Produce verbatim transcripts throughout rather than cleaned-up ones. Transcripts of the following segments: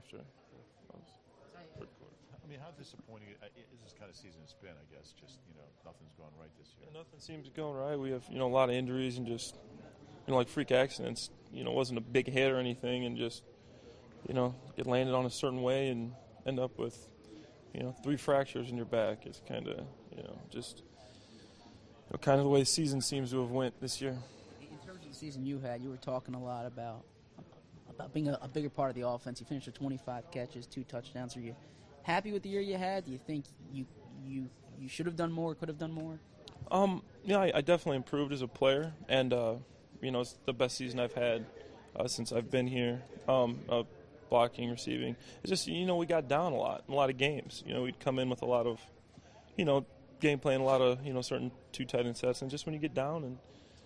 after. I mean, how disappointing is this kind of season it's been, I guess? Just, you know, nothing's going right this year. Yeah, nothing seems going right. We have, you know, a lot of injuries and just, you know, like freak accidents. You know, it wasn't a big hit or anything, and just, you know, get landed on a certain way and end up with, you know, three fractures in your back. It's kind of, you know, just you know, kind of the way the season seems to have went this year. In terms of the season you had, you were talking a lot about about being a, a bigger part of the offense. You finished with twenty-five catches, two touchdowns. Are you happy with the year you had? Do you think you you you should have done more, could have done more? Um, yeah, I, I definitely improved as a player, and uh, you know, it's the best season I've had uh, since I've been here. Um, uh, blocking, receiving. It's just, you know, we got down a lot in a lot of games. You know, we'd come in with a lot of, you know, game plan, a lot of, you know, certain two tight end sets, and just when you get down and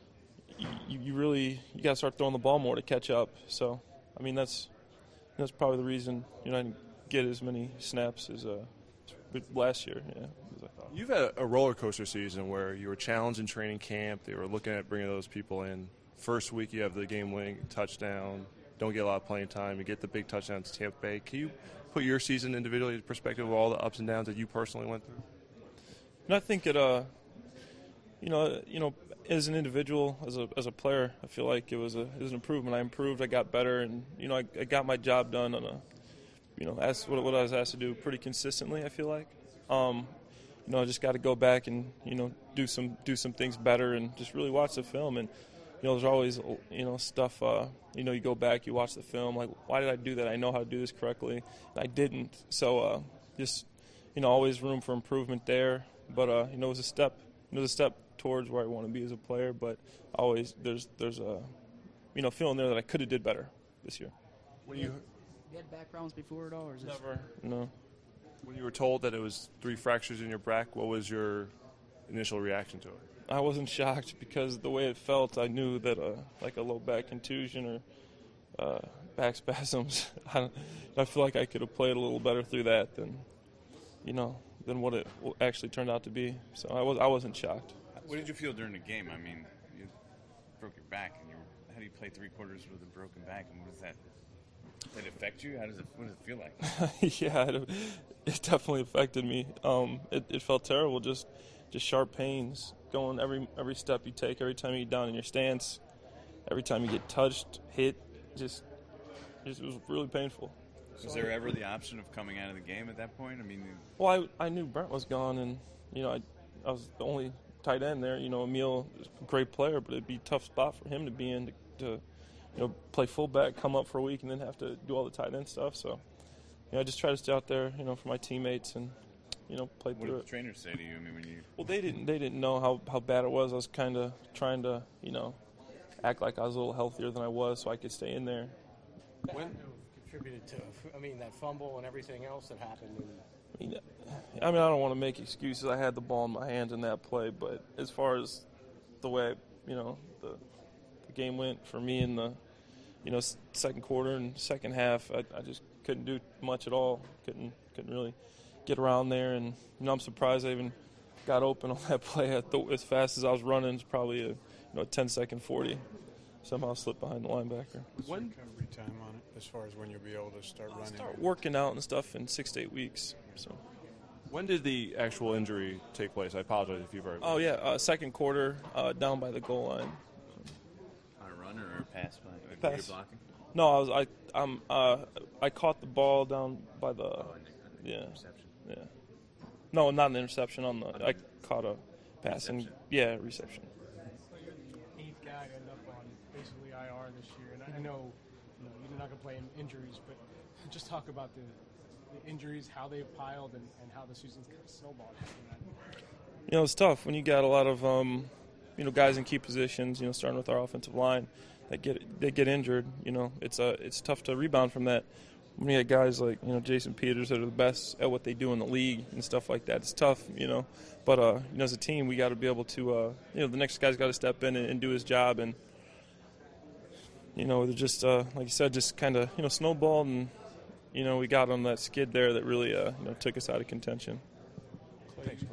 you, you really you got to start throwing the ball more to catch up. So, I mean, that's that's probably the reason, you know, I didn't get as many snaps as uh, last year. Yeah, as I thought. You've had a roller coaster season where you were challenged in training camp. They were looking at bringing those people in. First week, you have the game-winning touchdown. Don't get a lot of playing time. You get the big touchdown to Tampa Bay. Can you put your season individually in perspective of all the ups and downs that you personally went through? And I think it, uh, you know, you know, as an individual, as a as a player, I feel like it was a it was an improvement. I improved. I got better, and you know, I, I got my job done on a, you know, asked what what I was asked to do pretty consistently. I feel like, um, you know, I just got to go back and you know do some do some things better and just really watch the film. And you know, there's always you know stuff. Uh, you know, you go back, you watch the film, like, why did I do that? I know how to do this correctly, and I didn't. So uh, just you know, always room for improvement there. But uh, you know, it was a step. It was a step towards where I want to be as a player. But always there's there's a you know feeling there that I could have did better this year. When you You had back problems before at all, or is this never no. when you were told that it was three fractures in your back, what was your initial reaction to it? I wasn't shocked because the way it felt, I knew that uh, like a low back contusion or uh, back spasms. I, don't, I feel like I could have played a little better through that than you know than what it actually turned out to be. So I was I wasn't shocked. What did you feel during the game? I mean, you broke your back, and you were, how do you play three quarters with a broken back? And what does that? Did it affect you? How does it? What does it feel like? yeah, it, it definitely affected me. Um, it, it felt terrible. Just just sharp pains going every every step you take, every time you get down in your stance, every time you get touched, hit. Just, just it was really painful. Was there ever the option of coming out of the game at that point? I mean, well, I I knew Brent was gone, and you know I I was the only tight end there. You know, Emil is a great player, but it'd be a tough spot for him to be in to, to you know play fullback, come up for a week, and then have to do all the tight end stuff. So, you know, I just try to stay out there, you know, for my teammates and you know play what through did it. the trainers say to you? I mean, when you Well, they didn't they didn't know how, how bad it was. I was kind of trying to you know act like I was a little healthier than I was, so I could stay in there. When contributed to, I mean, that fumble and everything else that happened. And I mean, I mean, I don't want to make excuses. I had the ball in my hand in that play, but as far as the way you know the, the game went for me in the you know second quarter and second half, I, I just couldn't do much at all. Couldn't couldn't really get around there, and you know I'm surprised I even got open on that play at the, as fast as I was running. It's probably a you know a ten second forty. Somehow slipped behind the linebacker. What's the recovery time on it as far as when you'll be able to start I'll running? start working out and stuff in six to eight weeks. So. When did the actual injury take place? I apologize if you've already. Oh yeah, uh, second quarter, uh, down by the goal line. on a run or a pass by like, Pass. you're blocking? No, I was I I'm uh I caught the ball down by the Oh, and, and yeah interception. yeah. No, not an interception on the. I caught a pass and Reception. yeah reception. eighth guy to end up on basically I R this year, and I know, you know you're not going to play in injuries, but just talk about the, the injuries, how they've piled, and, and how the season's kind of snowballed. You know, it's tough when you got a lot of um, you know guys in key positions. You know, starting with our offensive line that get they get injured. You know, it's uh, it's tough to rebound from that. When you get guys like you know Jason Peters that are the best at what they do in the league and stuff like that, it's tough. You know, but uh, you know as a team we got to be able to uh, you know the next guy's got to step in and, and do his job, and you know they're just uh, like you said, just kind of you know snowballed, and you know we got on that skid there that really uh, you know took us out of contention. Thanks.